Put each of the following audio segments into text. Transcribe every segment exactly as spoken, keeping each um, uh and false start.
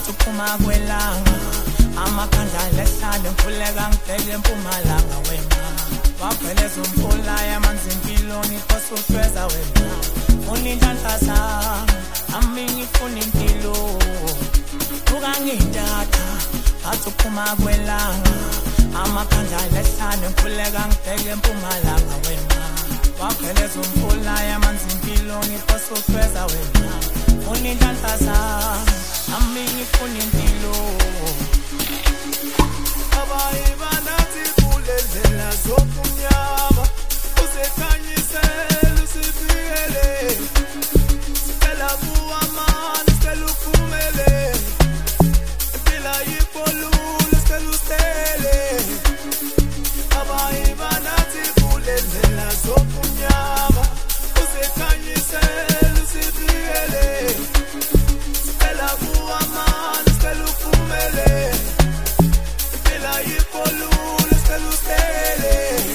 uphuma kwelanga amakhandla lehlale mkhuleka ngibheke empumalanga wema wapheleza umfula yamanzi impiloni phose uhlweza wena funa inhlanhla ami ngifuna impilo ukangindaka bathi uphuma kwelanga amakhandla lehlale mkhuleka ngibheke empumalanga wema wapheleza umfula yamanzi impiloni phose uhlweza wena funa inhlanhla ami ngifuna impilo abayibanathi kulezela zokumnyama usekhanyisela usifikele sicela kuwa mani sicela uphumele impila yipolule sicela usele abayibanathi kulezela zokumnyama usekhanyisela usifikele sicela kuwa mani sicela uphumele yipolule sicela usele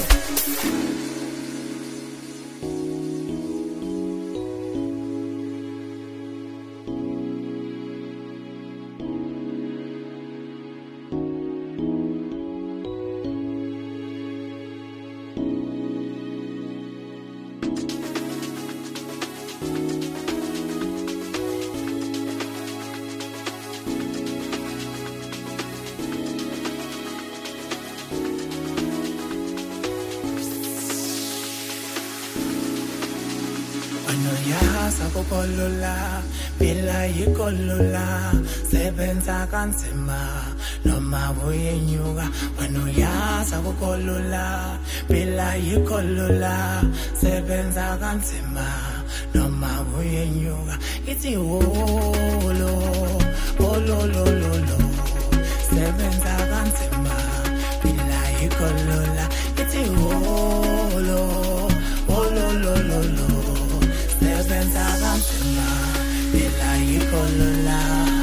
Kolola, bila yikolola, sebenza kanzima, noma buyenyuka, wanoyaza kukolola, bila yikolola, sebenza kanzima, noma buyenyuka, iti wolo, wolo lo lo lo, sebenza kanzima, bila yikolola, iti wolo, wolo lo lo lo. Sebenza kanzima bila yikolola